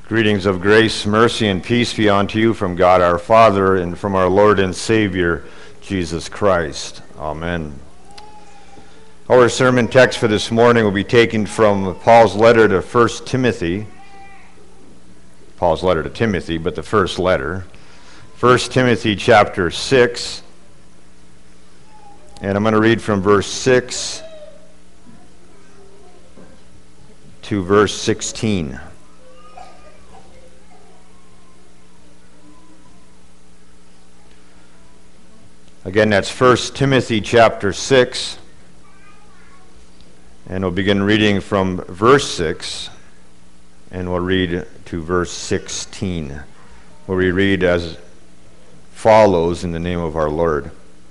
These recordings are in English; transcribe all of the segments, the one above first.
Greetings of grace, mercy, and peace be unto you from God our Father and from our Lord and Savior, Jesus Christ. Amen. Our sermon text for this morning will be taken from Paul's letter to 1 Timothy. Paul's letter to Timothy, but the first letter. 1 Timothy chapter 6. And I'm going to read from verse 6 to verse 16. Again, that's 1 Timothy chapter 6, and we'll begin reading from verse 6, and we'll read to verse 16, where we read as follows in the name of our Lord.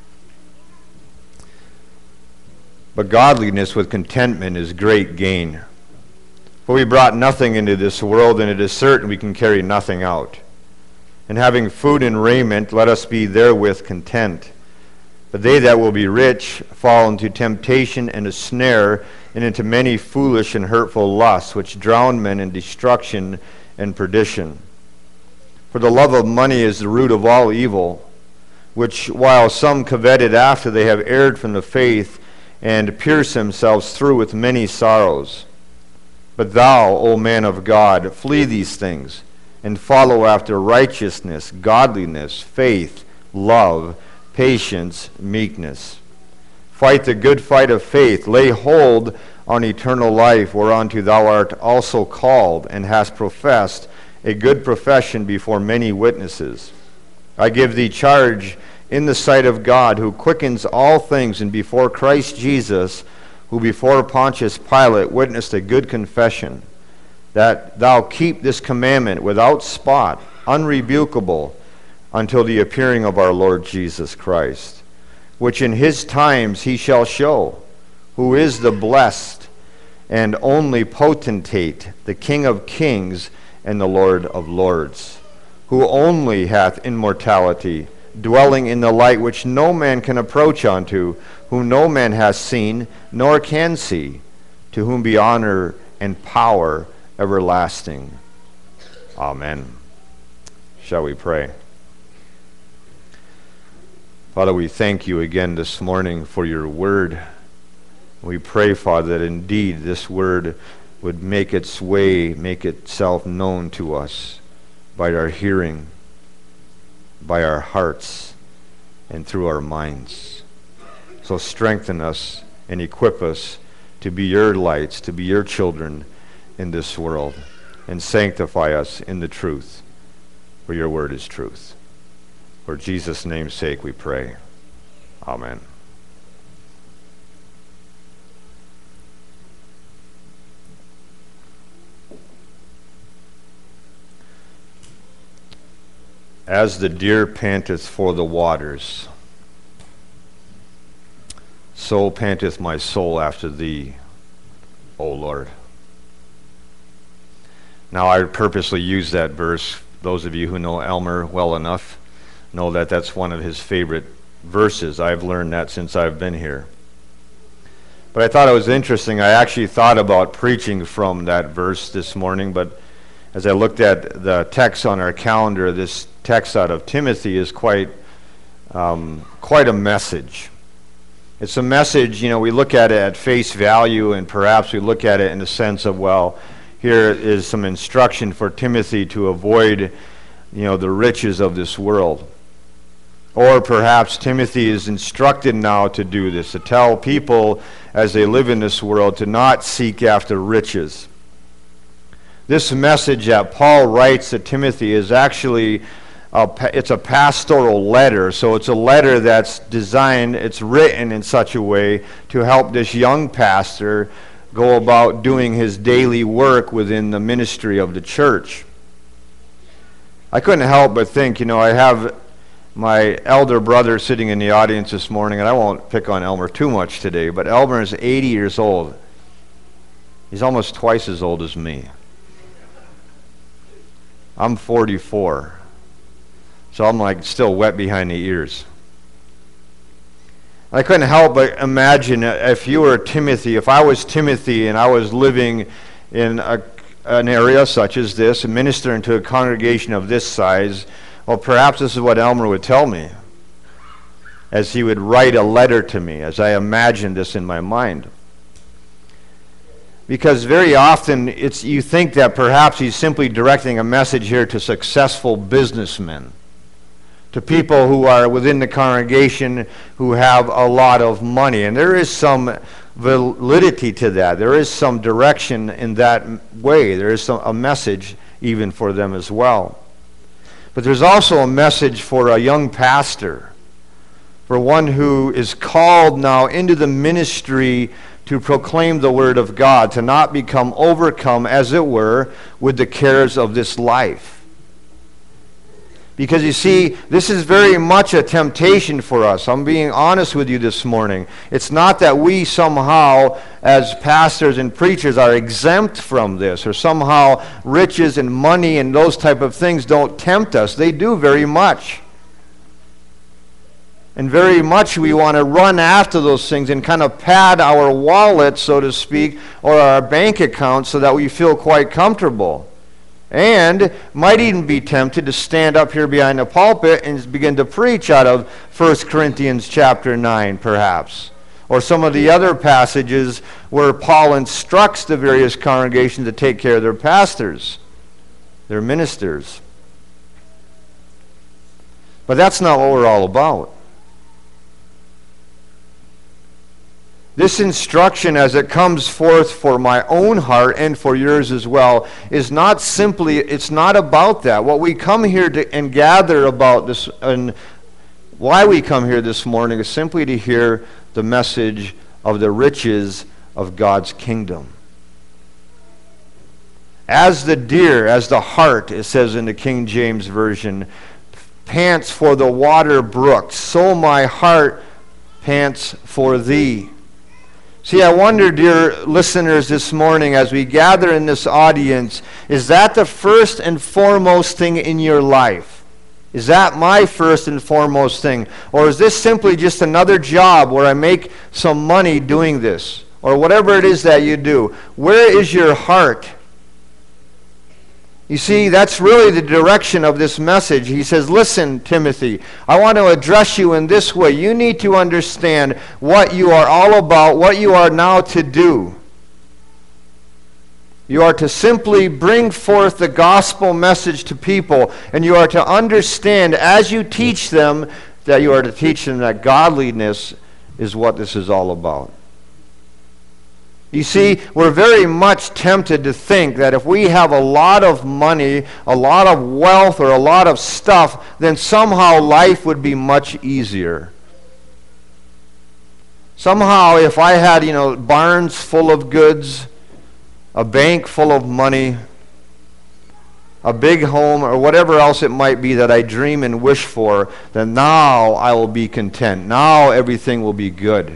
But godliness with contentment is great gain. For we brought nothing into this world, and it is certain we can carry nothing out. And having food and raiment, let us be therewith content. But they that will be rich fall into temptation and a snare, and into many foolish and hurtful lusts, which drown men in destruction and perdition. For the love of money is the root of all evil, which while some coveted after, they have erred from the faith, and pierced themselves through with many sorrows. But thou, O man of God, flee these things, and follow after righteousness, godliness, faith, love, patience, meekness. Fight the good fight of faith. Lay hold on eternal life, whereunto thou art also called, and hast professed a good profession before many witnesses. I give thee charge in the sight of God, who quickens all things, and before Christ Jesus, who before Pontius Pilate witnessed a good confession, that thou keep this commandment without spot, unrebukable, until the appearing of our Lord Jesus Christ, which in his times he shall show, who is the blessed and only potentate, the King of kings and the Lord of lords, who only hath immortality, dwelling in the light which no man can approach unto, whom no man has seen, nor can see, to whom be honor and power everlasting. Amen. Shall we pray? Father, we thank you again this morning for your word. We pray, Father, that indeed this word would make its way, make itself known to us by our hearing, by our hearts, and through our minds. So strengthen us and equip us to be your lights, to be your children in this world, and sanctify us in the truth, for your word is truth. For Jesus' name's sake we pray. Amen. As the deer panteth for the waters, so panteth my soul after thee, O Lord. Now I purposely use that verse. Those of you who know Elmer well enough know that that's one of his favorite verses. I've learned that since I've been here. But I thought it was interesting. I actually thought about preaching from that verse this morning, but as I looked at the text on our calendar, this text out of Timothy is quite a message. It's a message, we look at it at face value, and perhaps we look at it in the sense of, well, here is some instruction for Timothy to avoid, the riches of this world. Or perhaps Timothy is instructed now to do this, to tell people as they live in this world to not seek after riches. This message that Paul writes to Timothy is actually, it's a pastoral letter, so it's a letter that's designed, it's written in such a way to help this young pastor go about doing his daily work within the ministry of the church. I couldn't help but think, I have my elder brother sitting in the audience this morning, and I won't pick on Elmer too much today, but Elmer is 80 years old. He's almost twice as old as me. I'm 44, so I'm still wet behind the ears. I couldn't help but imagine if you were Timothy, if I was Timothy and I was living in a an area such as this and ministering to a congregation of this size, well, perhaps this is what Elmer would tell me as he would write a letter to me, as I imagined this in my mind. Because very often you think that perhaps he's simply directing a message here to successful businessmen, to people who are within the congregation who have a lot of money. And there is some validity to that. There is some direction in that way. There is a message even for them as well. But there's also a message for a young pastor, for one who is called now into the ministry to proclaim the Word of God, to not become overcome, as it were, with the cares of this life. Because you see, this is very much a temptation for us. I'm being honest with you this morning. It's not that we somehow, as pastors and preachers, are exempt from this, or somehow riches and money and those type of things don't tempt us. They do very much. And very much we want to run after those things and kind of pad our wallet, so to speak, or our bank account so that we feel quite comfortable. And might even be tempted to stand up here behind the pulpit and begin to preach out of 1 Corinthians chapter 9, perhaps. Or some of the other passages where Paul instructs the various congregations to take care of their pastors, their ministers. But that's not what we're all about. This instruction, as it comes forth for my own heart and for yours as well, is not simply, it's not about that. What we come here to and gather about this, and why we come here this morning, is simply to hear the message of the riches of God's kingdom. As the deer, as the hart, it says in the King James Version, pants for the water brooks, so my heart pants for thee. See, I wonder, dear listeners, this morning as we gather in this audience, is that the first and foremost thing in your life? Is that my first and foremost thing? Or is this simply just another job where I make some money doing this? Or whatever it is that you do. Where is your heart? You see, that's really the direction of this message. He says, listen, Timothy, I want to address you in this way. You need to understand what you are all about, what you are now to do. You are to simply bring forth the gospel message to people, and you are to understand as you teach them that you are to teach them that godliness is what this is all about. You see, we're very much tempted to think that if we have a lot of money, a lot of wealth, or a lot of stuff, then somehow life would be much easier. Somehow, if I had, barns full of goods, a bank full of money, a big home, or whatever else it might be that I dream and wish for, then now I will be content. Now everything will be good.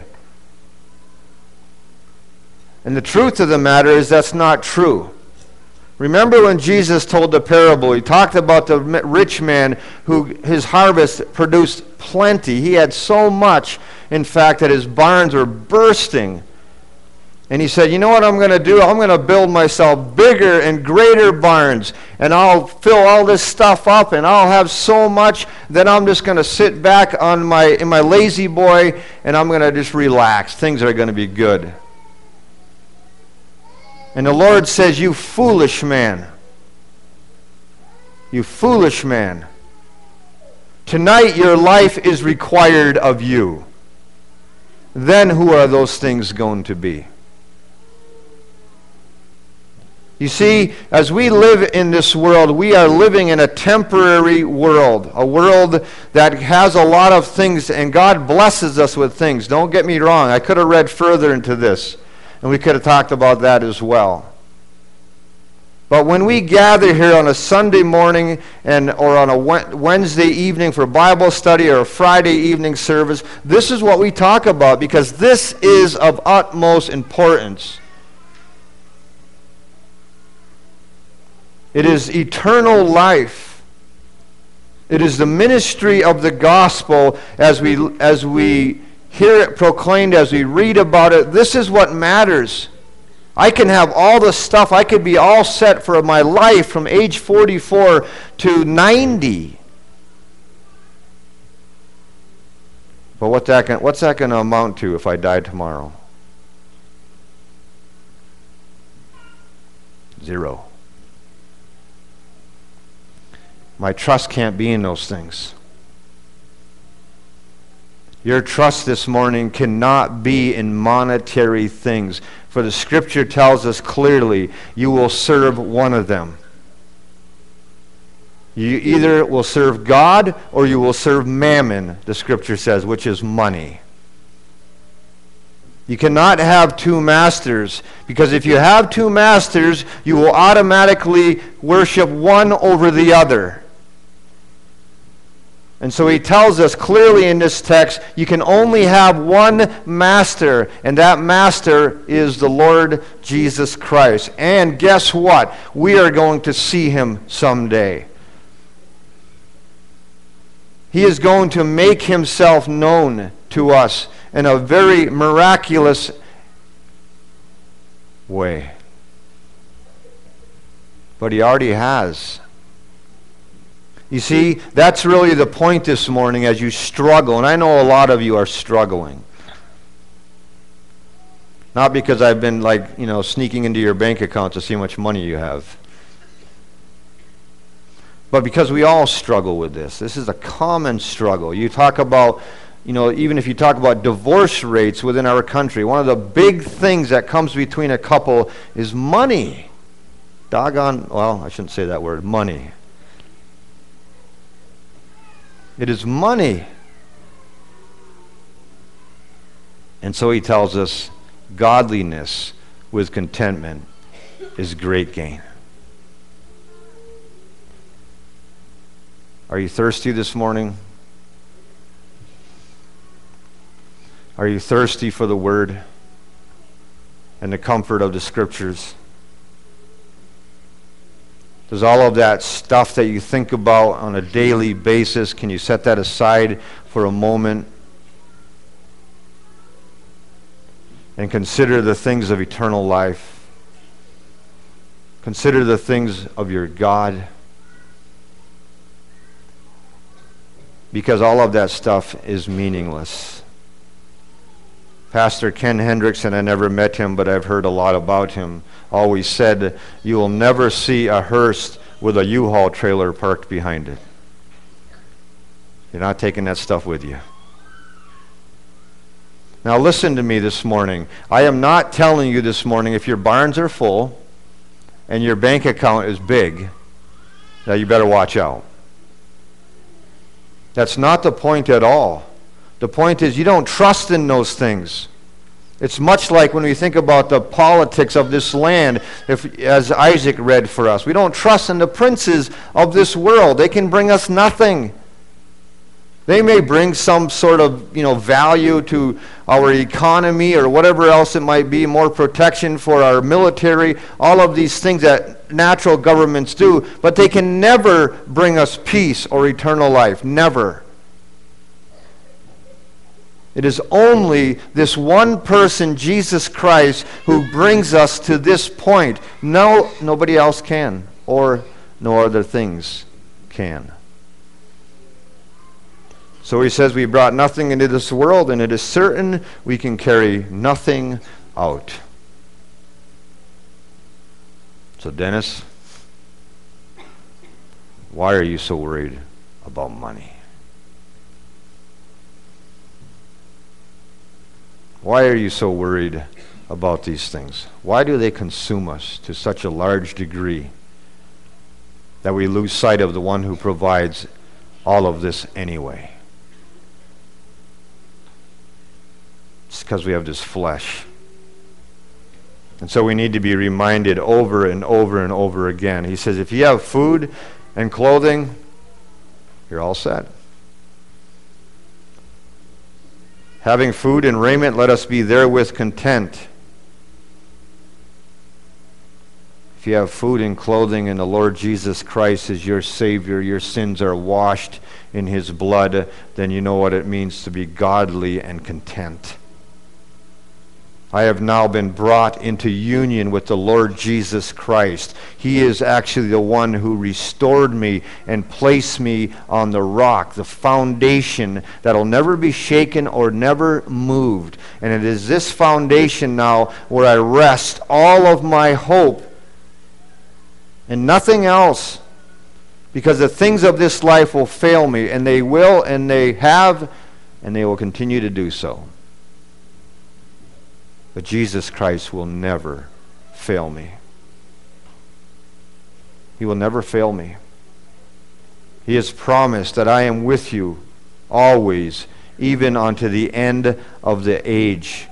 And the truth of the matter is that's not true. Remember when Jesus told the parable, he talked about the rich man who his harvest produced plenty. He had so much, in fact, that his barns were bursting. And he said, you know what I'm going to do? I'm going to build myself bigger and greater barns, and I'll fill all this stuff up, and I'll have so much that I'm just going to sit back in my lazy boy, and I'm going to just relax. Things are going to be good. And the Lord says, you foolish man. You foolish man. Tonight your life is required of you. Then who are those things going to be? You see, as we live in this world, we are living in a temporary world. A world that has a lot of things, and God blesses us with things. Don't get me wrong. I could have read further into this. And we could have talked about that as well. But when we gather here on a Sunday morning or on a Wednesday evening for Bible study or a Friday evening service, this is what we talk about because this is of utmost importance. It is eternal life. It is the ministry of the gospel as we hear it proclaimed, as we read about it. This is what matters. I can have all the stuff. I could be all set for my life from age 44 to 90. But what's that going to amount to if I die tomorrow? 0. My trust can't be in those things. Your trust this morning cannot be in monetary things. For the Scripture tells us clearly, you will serve one of them. You either will serve God or you will serve mammon, the Scripture says, which is money. You cannot have two masters, because if you have two masters, you will automatically worship one over the other. And so he tells us clearly in this text, you can only have one master, and that master is the Lord Jesus Christ. And guess what? We are going to see him someday. He is going to make himself known to us in a very miraculous way. But he already has. You see, that's really the point this morning as you struggle. And I know a lot of you are struggling. Not because I've been sneaking into your bank account to see how much money you have. But because we all struggle with this. This is a common struggle. You talk about, even if you talk about divorce rates within our country, one of the big things that comes between a couple is money. I shouldn't say that word, money. It is money. And so he tells us, godliness with contentment is great gain. Are you thirsty this morning? Are you thirsty for the Word and the comfort of the Scriptures? Does all of that stuff that you think about on a daily basis, can you set that aside for a moment and consider the things of eternal life? Consider the things of your God. Because all of that stuff is meaningless. Pastor Ken Hendrickson, I never met him, but I've heard a lot about him, always said, you will never see a hearse with a U-Haul trailer parked behind it. You're not taking that stuff with you. Now listen to me this morning. I am not telling you this morning if your barns are full and your bank account is big, that you better watch out. That's not the point at all. The point is you don't trust in those things. It's much like when we think about the politics of this land, as Isaac read for us. We don't trust in the princes of this world. They can bring us nothing. They may bring some sort of, value to our economy or whatever else it might be, more protection for our military, all of these things that natural governments do, but they can never bring us peace or eternal life. Never. It is only this one person, Jesus Christ, who brings us to this point. No, nobody else can, or no other things can. So he says, we brought nothing into this world, and it is certain we can carry nothing out. So Dennis, why are you so worried about money? Why are you so worried about these things? Why do they consume us to such a large degree that we lose sight of the one who provides all of this anyway? It's because we have this flesh. And so we need to be reminded over and over and over again. He says, if you have food and clothing, you're all set. Having food and raiment, let us be therewith content. If you have food and clothing and the Lord Jesus Christ is your Savior, your sins are washed in His blood, then you know what it means to be godly and content. I have now been brought into union with the Lord Jesus Christ. He is actually the one who restored me and placed me on the rock, the foundation that'll never be shaken or never moved. And it is this foundation now where I rest all of my hope and nothing else. Because the things of this life will fail me, and they will, and they have, and they will continue to do so. But Jesus Christ will never fail me. He will never fail me. He has promised that I am with you always, even unto the end of the age.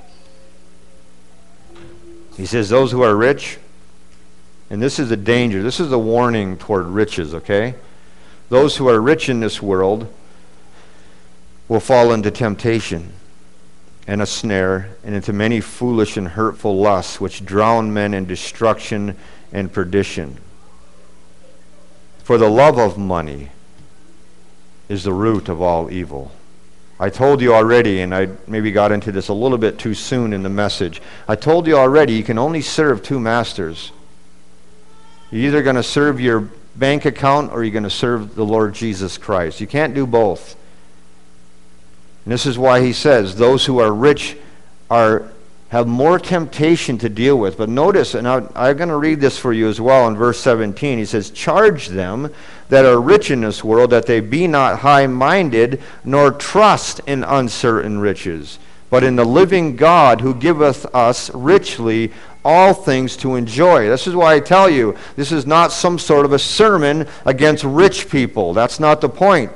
He says those who are rich, and this is a danger, this is a warning toward riches, okay? Those who are rich in this world will fall into temptation and a snare, and into many foolish and hurtful lusts, which drown men in destruction and perdition. For the love of money is the root of all evil. I told you already, and I maybe got into this a little bit too soon in the message. I told you already, you can only serve two masters. You're either going to serve your bank account or you're going to serve the Lord Jesus Christ. You can't do both. And this is why he says those who are rich have more temptation to deal with. But notice, and I'm going to read this for you as well in verse 17. He says, charge them that are rich in this world that they be not high-minded, nor trust in uncertain riches, but in the living God who giveth us richly all things to enjoy. This is why I tell you, this is not some sort of a sermon against rich people. That's not the point.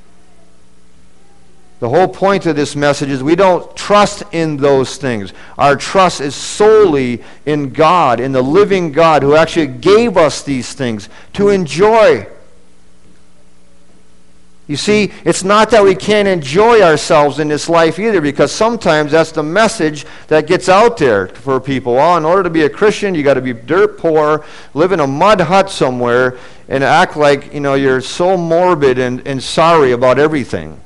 The whole point of this message is we don't trust in those things. Our trust is solely in God, in the living God who actually gave us these things to enjoy. You see, it's not that we can't enjoy ourselves in this life either, because sometimes that's the message that gets out there for people. Well, in order to be a Christian, you got to be dirt poor, live in a mud hut somewhere, and act like, you're so morbid and sorry about everything.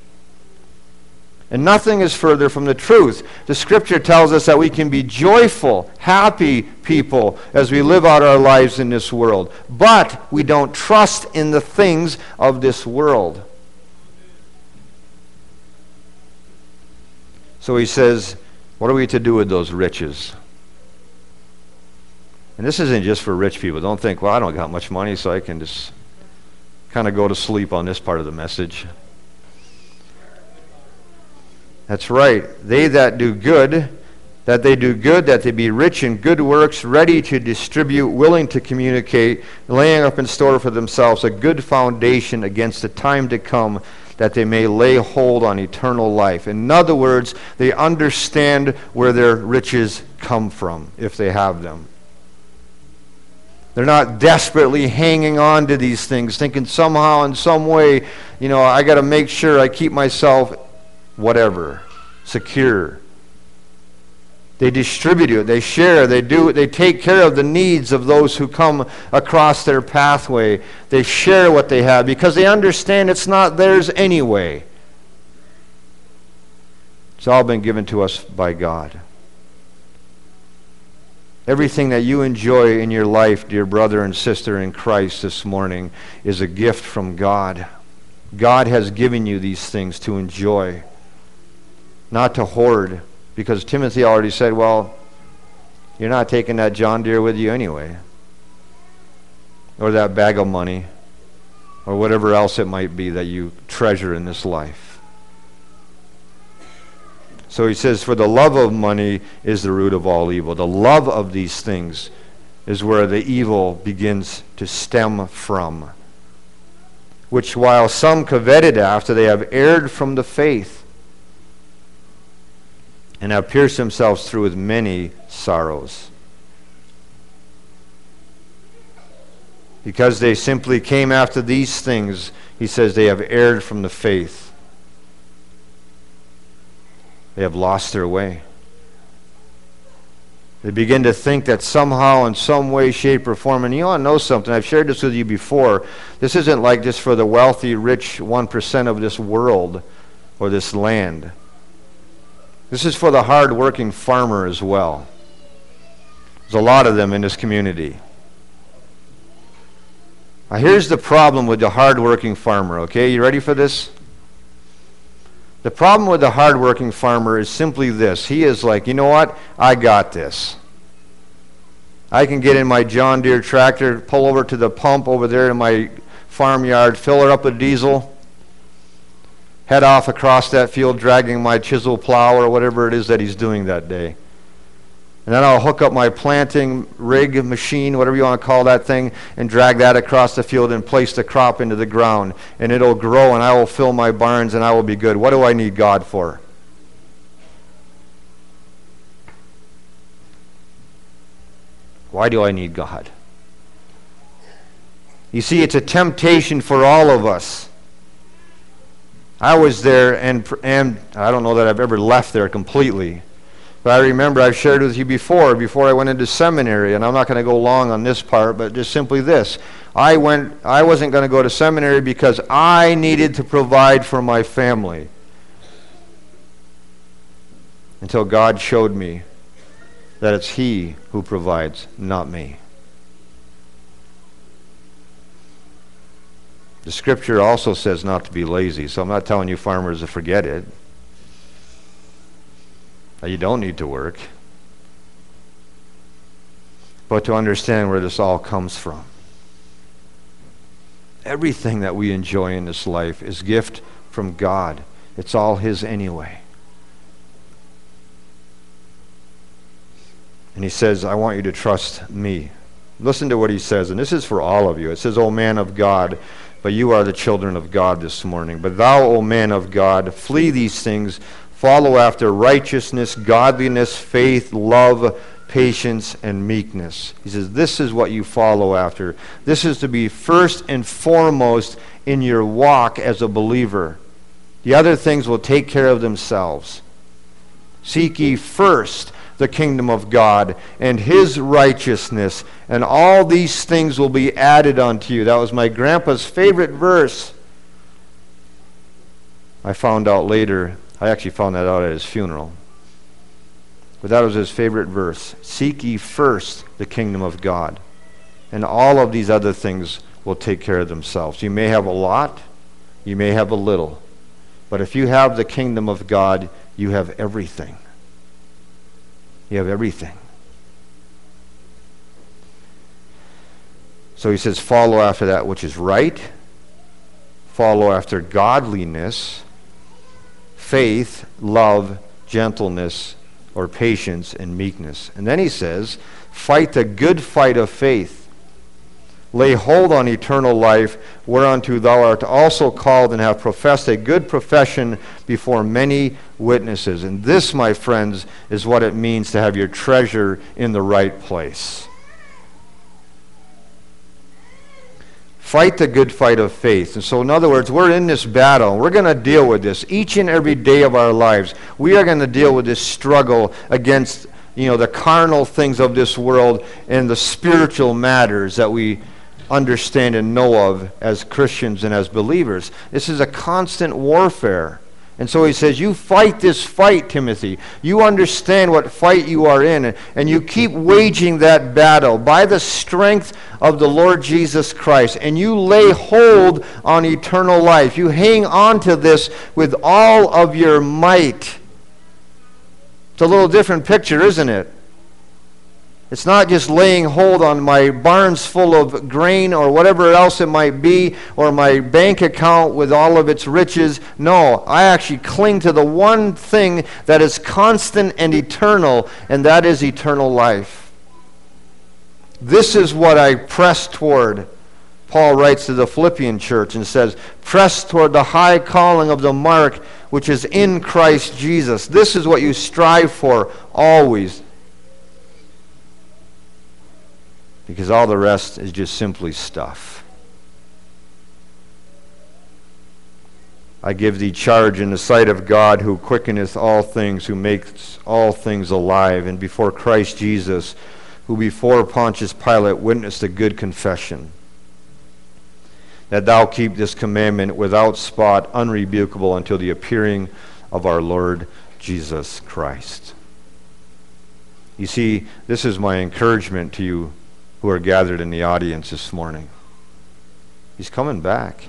And nothing is further from the truth. The Scripture tells us that we can be joyful, happy people as we live out our lives in this world. But we don't trust in the things of this world. So he says, what are we to do with those riches? And this isn't just for rich people. Don't think, well, I don't got much money, so I can just kind of go to sleep on this part of the message. That's right. They that do good, that they be rich in good works, ready to distribute, willing to communicate, laying up in store for themselves a good foundation against the time to come, that they may lay hold on eternal life. In other words, they understand where their riches come from, if they have them. They're not desperately hanging on to these things, thinking somehow, in some way, I got to make sure I keep myself whatever, secure. They distribute it, they share, they take care of the needs of those who come across their pathway. They share what they have because they understand it's not theirs anyway. It's all been given to us by God. Everything that you enjoy in your life, dear brother and sister in Christ this morning, is a gift from God. God has given you these things to enjoy, not to hoard, because Timothy already said, well, you're not taking that John Deere with you anyway, or that bag of money, or whatever else it might be that you treasure in this life. So he says, for the love of money is the root of all evil. The love of these things is where the evil begins to stem from, which while some coveted after, they have erred from the faith, and have pierced themselves through with many sorrows. Because they simply came after these things, he says they have erred from the faith. They have lost their way. They begin to think that somehow, in some way, shape, or form, and you want to know something, I've shared this with you before, this isn't like just for the wealthy, rich 1% of this world or this land. This is for the hard-working farmer as well. There's a lot of them in this community. Now here's the problem with the hard-working farmer, okay? You ready for this? The problem with the hard-working farmer is simply this. He is like, you know what? I got this. I can get in my John Deere tractor, pull over to the pump over there in my farmyard, fill her up with diesel, head off across that field dragging my chisel plow or whatever it is that he's doing that day. And then I'll hook up my planting rig machine, whatever you want to call that thing, and drag that across the field and place the crop into the ground. And it'll grow, and I will fill my barns, and I will be good. What do I need God for? Why do I need God? You see, it's a temptation for all of us. I was there, and I don't know that I've ever left there completely. But I remember I've shared with you before I went into seminary, and I'm not going to go long on this part, but just simply this. I wasn't going to go to seminary because I needed to provide for my family. Until God showed me that it's He who provides, not me. The Scripture also says not to be lazy, so I'm not telling you farmers to forget it. You don't need to work. But to understand where this all comes from. Everything that we enjoy in this life is gift from God. It's all His anyway. And He says, I want you to trust me. Listen to what He says, and this is for all of you. It says, O man of God, but you are the children of God this morning. But thou, O man of God, flee these things. Follow after righteousness, godliness, faith, love, patience, and meekness. He says, this is what you follow after. This is to be first and foremost in your walk as a believer. The other things will take care of themselves. Seek ye first the kingdom of God and His righteousness, and all these things will be added unto you. That was my grandpa's favorite verse. I found out later. I actually found that out at his funeral. But that was his favorite verse. Seek ye first the kingdom of God, and all of these other things will take care of themselves. You may have a lot, you may have a little, but if you have the kingdom of God, you have everything. You have everything. So he says, follow after that which is right, follow after godliness, faith, love, gentleness, or patience, and meekness. And then he says, fight the good fight of faith. Lay hold on eternal life, whereunto thou art also called, and have professed a good profession before many witnesses. And this, my friends, is what it means to have your treasure in the right place. Fight the good fight of faith. And so in other words, we're in this battle. We're going to deal with this each and every day of our lives. We are going to deal with this struggle against, the carnal things of this world and the spiritual matters that we understand and know of as Christians and as believers. This is a constant warfare. And so he says, you fight this fight, Timothy. You understand what fight you are in, and you keep waging that battle by the strength of the Lord Jesus Christ, and you lay hold on eternal life. You hang on to this with all of your might. It's a little different picture, isn't it? It's not just laying hold on my barns full of grain or whatever else it might be, or my bank account with all of its riches. No, I actually cling to the one thing that is constant and eternal, and that is eternal life. This is what I press toward. Paul writes to the Philippian church and says, press toward the high calling of the mark which is in Christ Jesus. This is what you strive for always. Because all the rest is just simply stuff. I give thee charge in the sight of God, who quickeneth all things, who makes all things alive, and before Christ Jesus, who before Pontius Pilate witnessed a good confession, that thou keep this commandment without spot, unrebukable, until the appearing of our Lord Jesus Christ. You see, this is my encouragement to you who are gathered in the audience this morning. He's coming back.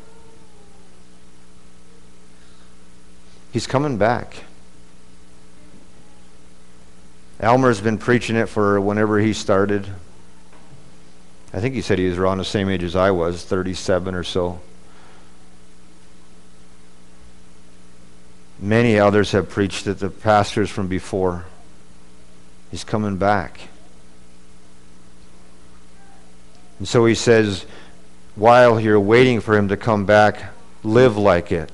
He's coming back. Elmer's been preaching it for whenever he started. I think he said he was around the same age as I was, 37 or so. Many others have preached it, the pastors from before. He's coming back. And so he says, while you're waiting for him to come back, live like it.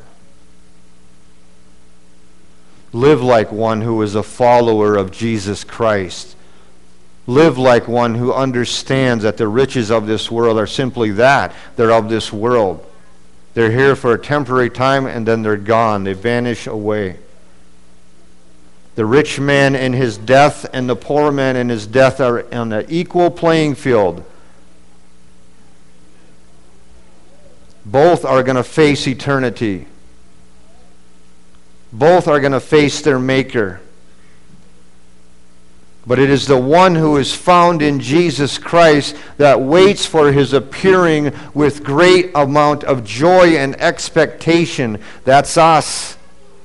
Live like one who is a follower of Jesus Christ. Live like one who understands that the riches of this world are simply that. They're of this world. They're here for a temporary time and then they're gone. They vanish away. The rich man in his death and the poor man in his death are on an equal playing field. Both are going to face eternity. Both are going to face their Maker. But it is the one who is found in Jesus Christ that waits for his appearing with great amount of joy and expectation. That's us.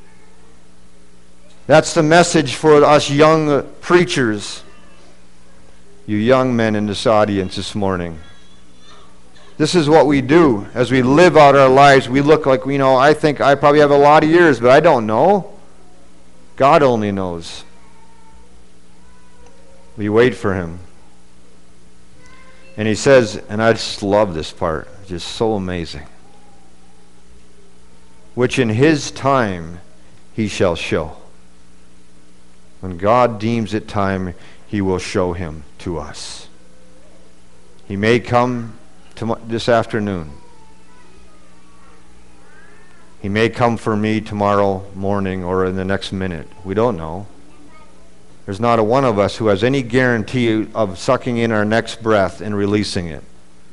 That's the message for us young preachers. You young men in this audience this morning. This is what we do as we live out our lives. We look like, I think I probably have a lot of years, but I don't know. God only knows. We wait for him. And he says, and I just love this part, just so amazing. Which in his time he shall show. When God deems it time, he will show him to us. He may come this afternoon. He may come for me tomorrow morning or in the next minute. We don't know. There's not a one of us who has any guarantee of sucking in our next breath and releasing it.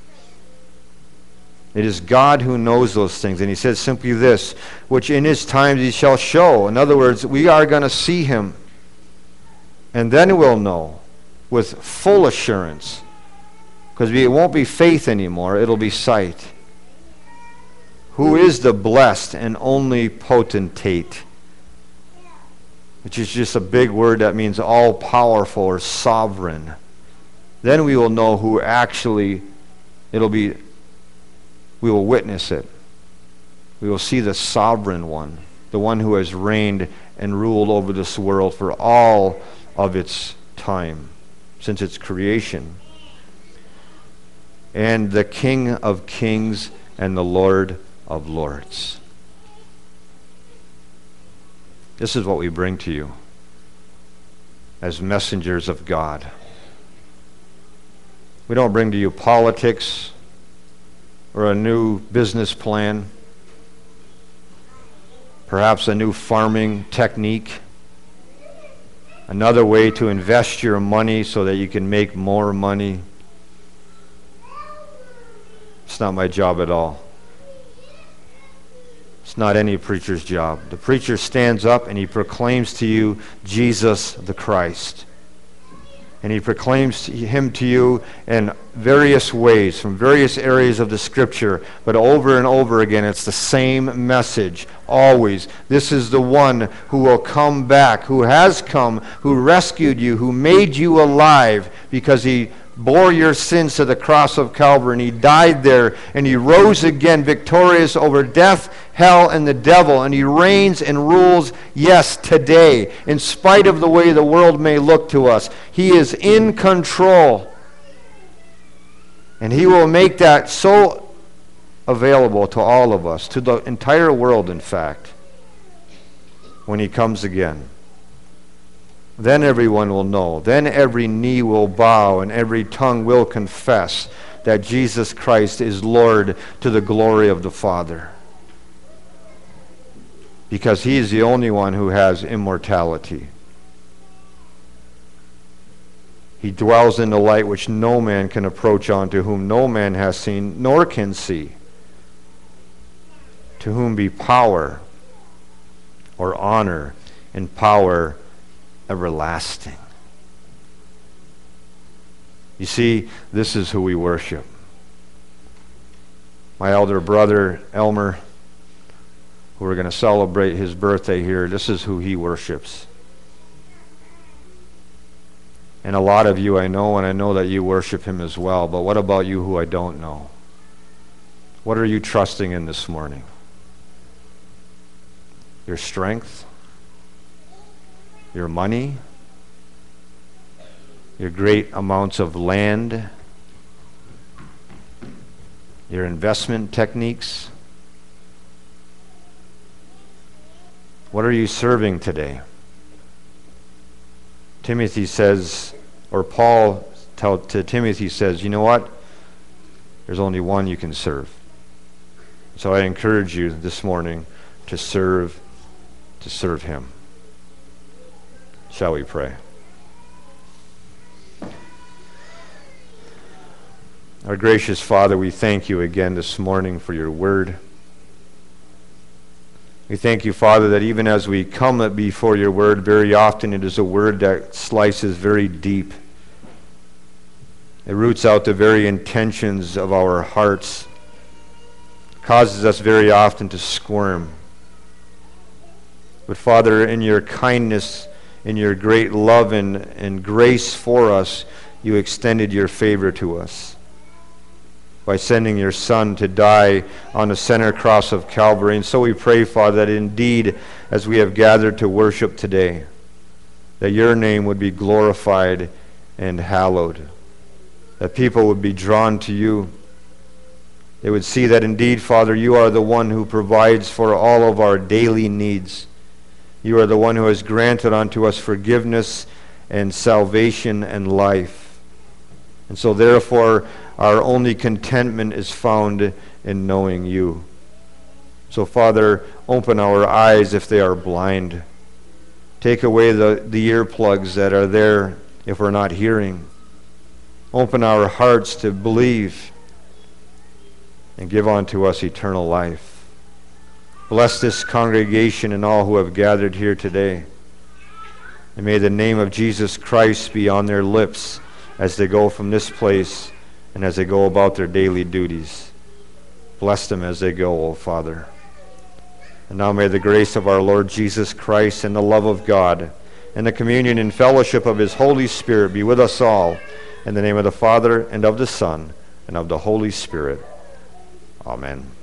It is God who knows those things. And he says simply this, which in his time he shall show. In other words, we are going to see him. And then we'll know with full assurance. Because it won't be faith anymore, it'll be sight. Who is the blessed and only potentate? Which is just a big word that means all-powerful or sovereign. Then we will know who actually, we will witness it. We will see the sovereign one, the one who has reigned and ruled over this world for all of its time, since its creation. And the King of kings and the Lord of lords. This is what we bring to you as messengers of God. We don't bring to you politics or a new business plan, perhaps a new farming technique, another way to invest your money so that you can make more money. It's not my job at all. It's not any preacher's job. The preacher stands up and he proclaims to you Jesus the Christ. And he proclaims him to you in various ways, from various areas of the Scripture, but over and over again, it's the same message, always. This is the one who will come back, who has come, who rescued you, who made you alive, because he bore your sins to the cross of Calvary, and he died there, and he rose again victorious over death, hell, and the devil, and he reigns and rules, yes, today, in spite of the way the world may look to us. He is in control, and he will make that so available to all of us, to the entire world, in fact, when he comes again. Then everyone will know. Then every knee will bow and every tongue will confess that Jesus Christ is Lord, to the glory of the Father. Because he is the only one who has immortality. He dwells in the light which no man can approach unto, whom no man has seen nor can see. To whom be power or honor and power everlasting. You see, this is who we worship. My elder brother, Elmer, who we're going to celebrate his birthday here, this is who he worships. And a lot of you I know, and I know that you worship him as well. But what about you who I don't know? What are you trusting in this morning? Your strength? Your money? Your great amounts of land? Your investment techniques? What are you serving today? Timothy says, or Paul to Timothy says, you know what? There's only one you can serve. So I encourage you this morning to serve him. Shall we pray? Our gracious Father, we thank you again this morning for your word. We thank you, Father, that even as we come before your word, very often it is a word that slices very deep. It roots out the very intentions of our hearts, causes us very often to squirm. But Father, in your kindness, in your great love and grace for us, you extended your favor to us by sending your Son to die on the center cross of Calvary. And so we pray, Father, that indeed, as we have gathered to worship today, that your name would be glorified and hallowed, that people would be drawn to you. They would see that indeed, Father, you are the one who provides for all of our daily needs. You are the one who has granted unto us forgiveness and salvation and life. And so therefore, our only contentment is found in knowing you. So, Father, open our eyes if they are blind. Take away the earplugs that are there if we're not hearing. Open our hearts to believe and give unto us eternal life. Bless this congregation and all who have gathered here today. And may the name of Jesus Christ be on their lips as they go from this place and as they go about their daily duties. Bless them as they go, O Father. And now may the grace of our Lord Jesus Christ and the love of God and the communion and fellowship of his Holy Spirit be with us all. In the name of the Father, and of the Son, and of the Holy Spirit. Amen.